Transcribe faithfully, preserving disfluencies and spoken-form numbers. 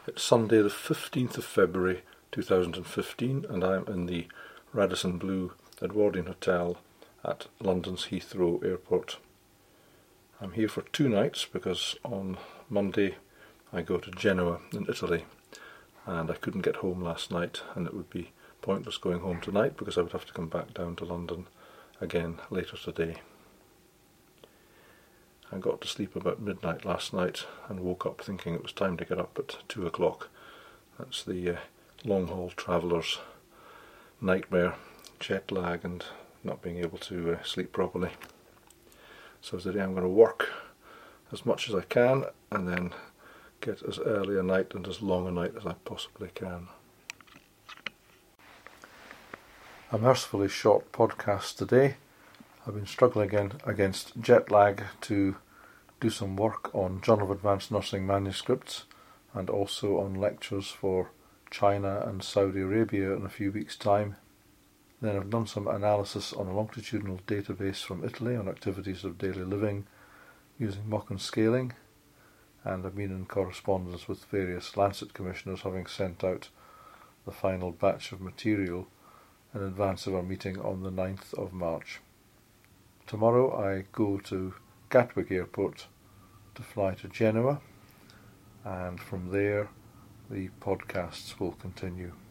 It's Sunday the fifteenth of February two thousand fifteen, and I'm in the Radisson Blu Edwardian Hotel at London's Heathrow Airport. I'm here for two nights because on Monday I go to Genoa in Italy, and I couldn't get home last night, and it would be pointless going home tonight because I would have to come back down to London again later today. I got to sleep about midnight last night and woke up thinking it was time to get up at two o'clock. That's the uh, long-haul traveller's nightmare, jet lag and not being able to uh, sleep properly. So today I'm going to work as much as I can and then get as early a night and as long a night as I possibly can. A mercifully short podcast today. I've been struggling again against jet lag to do some work on Journal of Advanced Nursing manuscripts and also on lectures for China and Saudi Arabia in a few weeks' time. Then I've done some analysis on a longitudinal database from Italy on activities of daily living using Mochen scaling, and I've been in correspondence with various Lancet commissioners, having sent out the final batch of material in advance of our meeting on the ninth of March. Tomorrow I go to Gatwick Airport to fly to Genoa, and from there the podcasts will continue.